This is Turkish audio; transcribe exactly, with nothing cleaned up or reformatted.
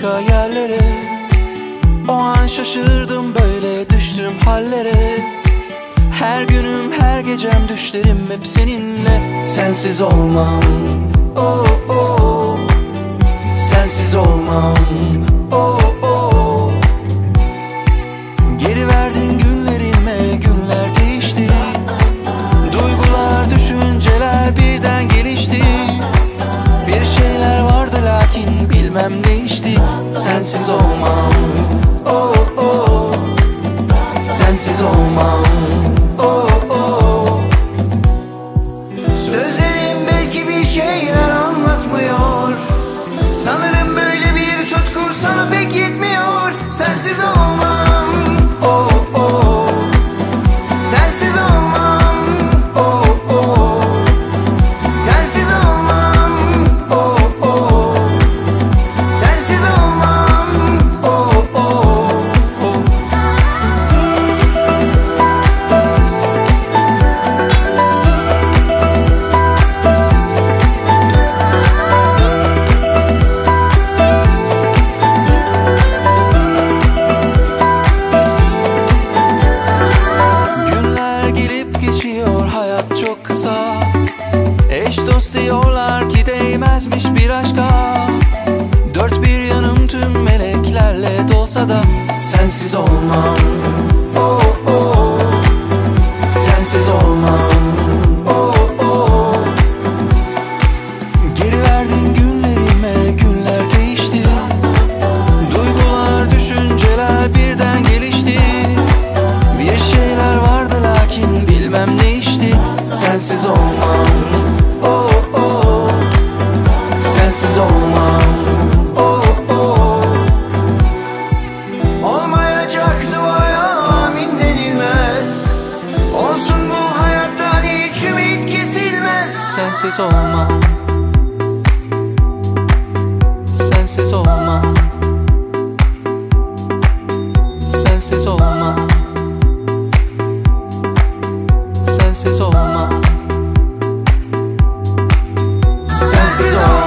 başka yerlere. O an şaşırdım, böyle düştüm hallere. Her günüm, her gecem, düşlerim hep seninle. Sensiz olmam, oh oh. Sensiz olmam, oh oh. Geri verdin günlerime, günler değişti. Duygular, düşünceler birden gelişti. Bir şeyler vardı lakin bilmem değişti. Sensiz olmam, oh oh. Sensiz olmam, oh oh. Sözlerim belki bir şeyler anlatmıyor. Sanırım böyle bir tutku sana pek yetmiyor. Sensiz olmam, Oh oh. sensiz olmam, Oh oh. sensiz olmam, Oh oh. sensiz olmam. Oh oh. Günler gelip geçiyor, hayat çok kısa. Eş dost diyorlar ki değmezmiş bir aşka. Dört bir yanım tüm meleklerle dolsa da sensiz olmam, oh oh. Sensiz olmam, oh oh. Geri verdin günlerime, günler değişti. Duygular, düşünceler birden gelişti. Bir şeyler vardı lakin bilmem değişti. Sensiz olmam, oh oh. Sensiz olmam, oh oh. Olmayacak duaya amin denilmez. Olsun bu hayattan hiç ümit kesilmez. Sensiz olmam, sensiz olmam, sensiz olmam, sensiz olmam, sensiz olmam.